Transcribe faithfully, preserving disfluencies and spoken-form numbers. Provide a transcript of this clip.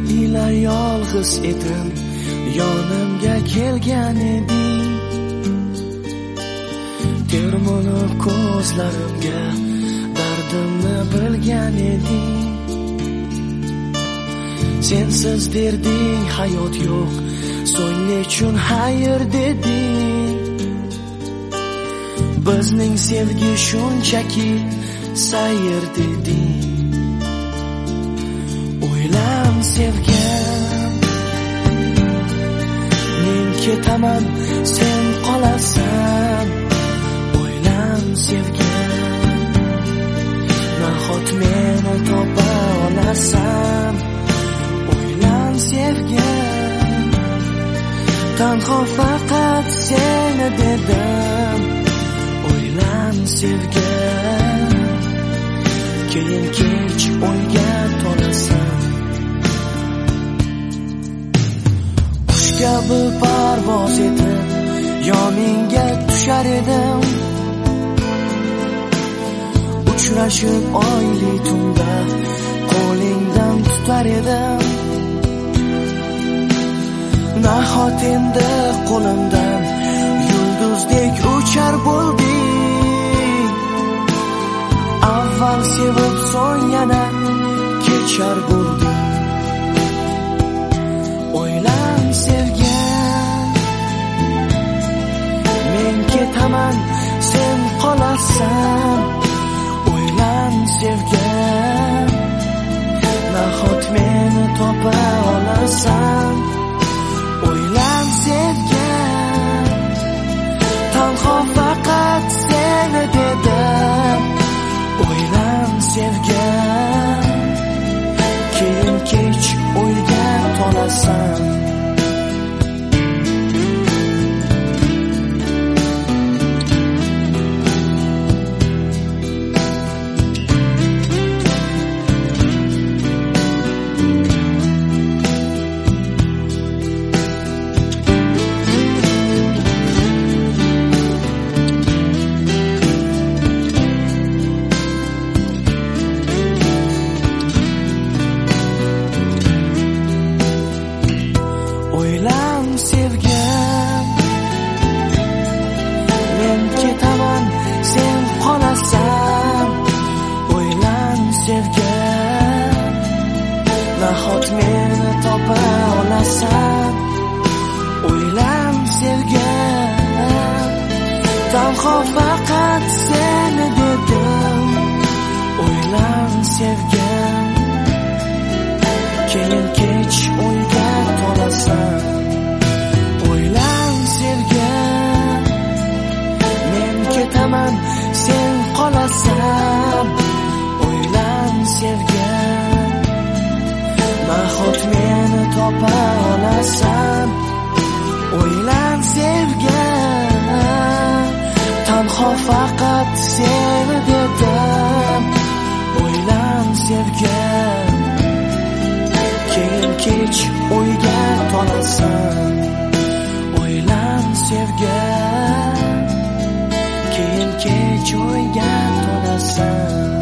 ila yolg'iz edim, yonimga kelgan eding. Termulib ko'zlarimga dardimni bilgan eding. Sensiz derding hayot yo'q, so'ng nechun xayr deding. Bizning sevgi shunchaki sayr deding. O'ylam sevgan, men ketaman, sen qolasan. O'ylam sevgan, nahot meni topa olasan. O'ylam sevgan, tanho faqat seni dedim. O'ylam sevgan, keyin kech o'yga tolasan. Qush kabi parvoz etib yoningga tushar edim. Uchrashib oyli tunda qo'lingdan tutar edim. Nahot endi qo'limdan yulduzdek uchar bo'lding. Avval sevib so'ng yana kechar bo'lding. O'ylam sevgan, men ketaman, sen qolasan. O'ylam sevgan, nahot meni topa olasan. O'ylam sevgan, tanho faqat seni dedim. O'ylam sevgan, keyin kech o'yga tolasan. O'ylam sevgan, men ketaman, sen qolasan. O'ylam sevgan, nahot meni topa olasan. O'ylam sevgan, tanho faqat seni dedim. O'ylam sevgan, keyin kech o'yga tolasan. O'ylam sevgan, men ketaman, sen qolasan. O'ylam sevgan, nahot meni topa olasan. O'ylam sevgan, tanho faqat seni dedim. O'ylam sevgan, keyin kech o'yga tolasan. O'ylam sevgan, keyin kech o'yga tolasan.